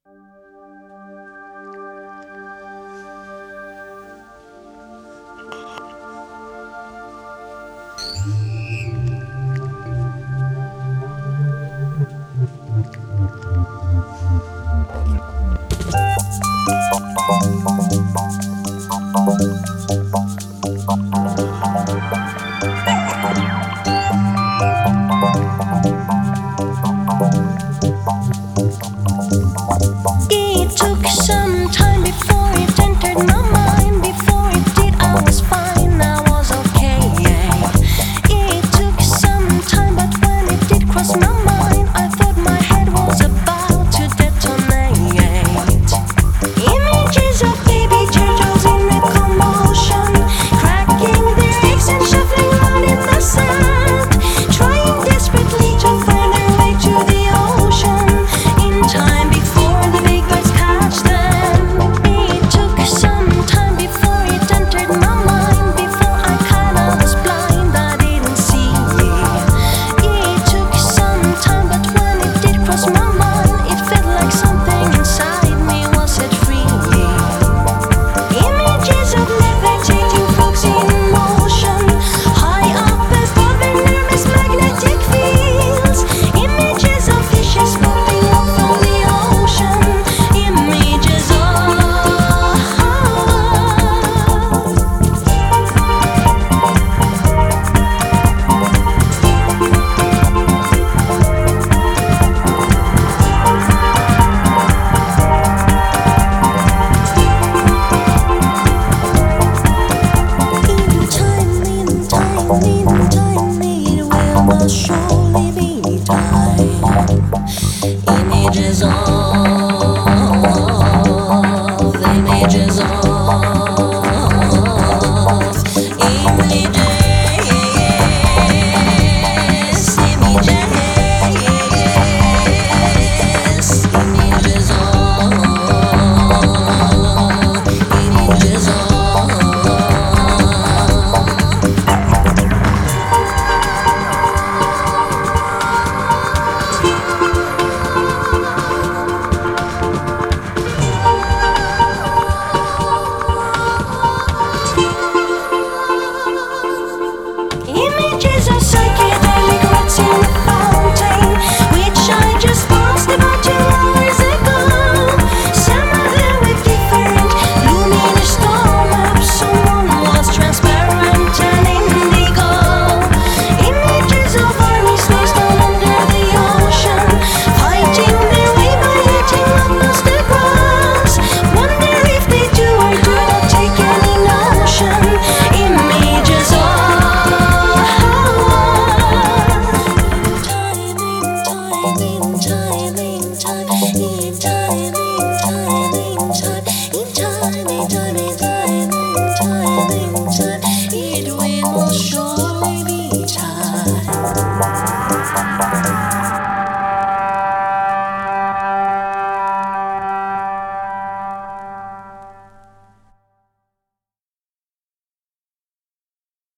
It took some time before it entered my mind. Before it did, I was fine, I was okay. It took some time, but when it did cross my mind, I thought my head was about to detonate. Images of baby turtles in a commotion, cracking their eggs and shuffling around in the sand, trying desperately to find their way to the ocean in time before the big birds catch them. It took some time before it entered my mind. Before I kinda was blind, I didn't see it. It took some time, but when it did cross my mind, it felt like something inside me was set free. Images of levitating frogs in motion, high up above enormous magnetic fields. Images of fishes floating up from the ocean. Images of in time, it will most surely be time. Images of